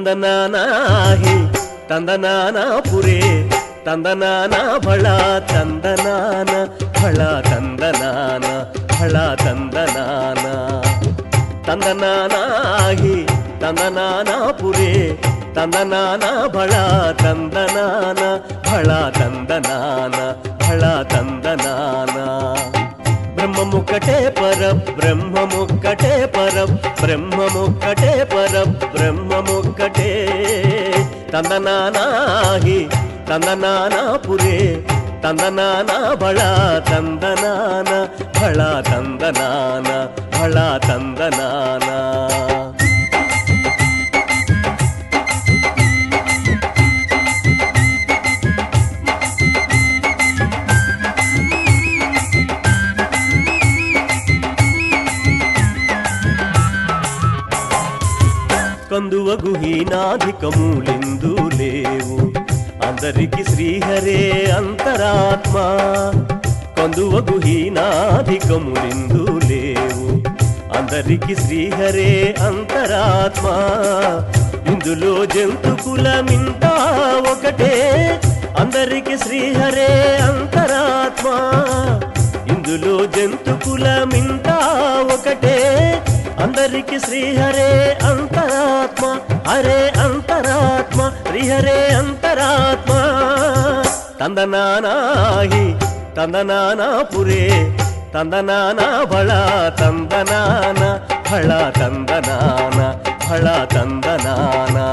ತಂದನಾನಾಹಿ ತಂದನಾನ ಪುರೇ ತಂದನಾನ ಫಳ ತಂದನಾನ ಫಳ ತಂದನಾನ ಫಳ ತಂದನಾನ ತಂದನಾನಾಹಿ ತಂದನಾನ ಪುರೇ ತಂದನಾನ ಫಳ ತಂದನಾನ ಫಳ ತಂದನಾನ ಫಳ ತಂದನಾನ బ్రహ్మముక్కటే పర బ్రహ్మముక్కటే పర బ్రహ్మముక్కటే పర బ్రహ్మముక్కటే తందనానాహి తందనానా పురే తందనానా బళ తందనాన బళ తందనాన బళ తందనానా కందువగు హీనాధికములెందు లేవు అందరికి శ్రీహరే అంతరాత్మ కందువగు హీనాధికములెందు లేవు అందరికి శ్రీహరే అంతరాత్మ ఇందులో జంతుకులమింత ఒకటే అందరికి శ్రీహరే అంతరాత్మ ఇందులో జంతుకులమింత ఒకటే అందరికి శ్రీహరే అంతరాత్మ హరే అంతరాత్మ శ్రీహరే అంతరాత్మ తందనానాహి తందనానా పురే తందనానా బళ తందనాన ఫళ తందనాన ఫళ తందనానా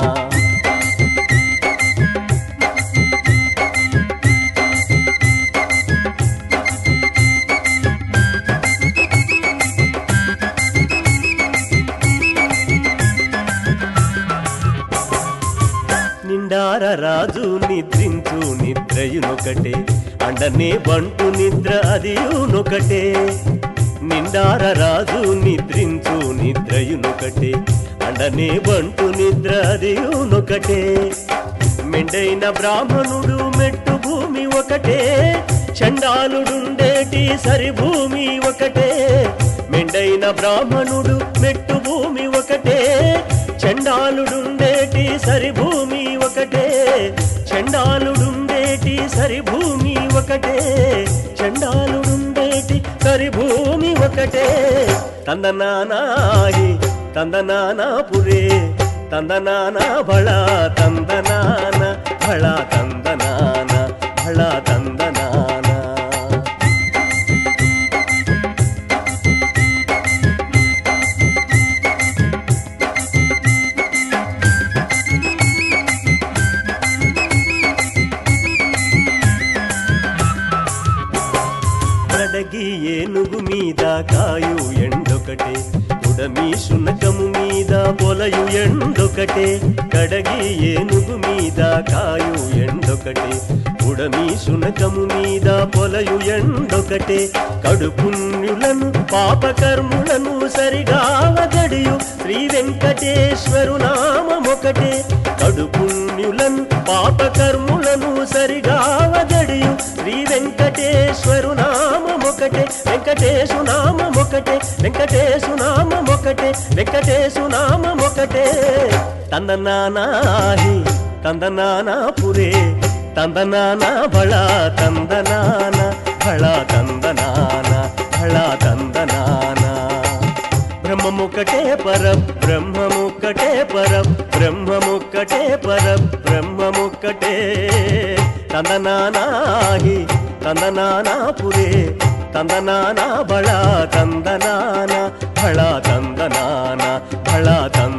నిండార రాజు నిద్రించు నిద్రయునొకటే అండనే బంటు నిద్ర అదియునొకటే నిండార రాజు నిద్రించు నిద్రయునొకటే అండనే బంటు నిద్ర అదియునొకటే మెండైన బ్రాహ్మణుడు మెట్టు భూమి ఒకటే చండాలుడుండేటి సరి భూమి ఒకటే మెండైన బ్రాహ్మణుడు మెట్టు భూమి ఒకటే చండాలుడుండేటి సరి భూమి ఒకటే చండాలుడుండేటి సరి భూమి ఒకటే చండాలుడుండేటి సరి భూమి ఒకటే తందనానాహి తందనానా పురే తందనానా బళ తందనాన బళ తందనాన బళ తందనానా కడగి ఏనుగు మీద కాయు ఎండొకటే ఉడమి శునకము మీద పొలయు ఎండొకటే కడగి ఏనుగు మీద కాయు ఎండొకటే ఉడమి శునకము మీద పొలయు ఎండొకటే కడుపుణ్యులను పాపకర్ములను సరిగావగడియు శ్రీ వెంకటేశ్వరు నామమొకటే కడుపుణ్యులను పాపకర్ములను సరిగావగడియు శ్రీ వెంకటేశ్వరు నామమొకటే వెంకటేశు నామమొకటే వెంకటేశు నామమొకటే వెంకటేశు నామమొకటే తందనానాహి తందనానా పురే తందనాన బళ తందనాన బళ తందనాన బళ తందనాన బ్రహ్మముక్కటే పర బ్రహ్మముక్కటే పర బ్రహ్మముక్కటే పర బ్రహ్మముక్కటే తందనానాహి తందనానా పురే తందనాన బళ తందనాన బళ తందనాన బళ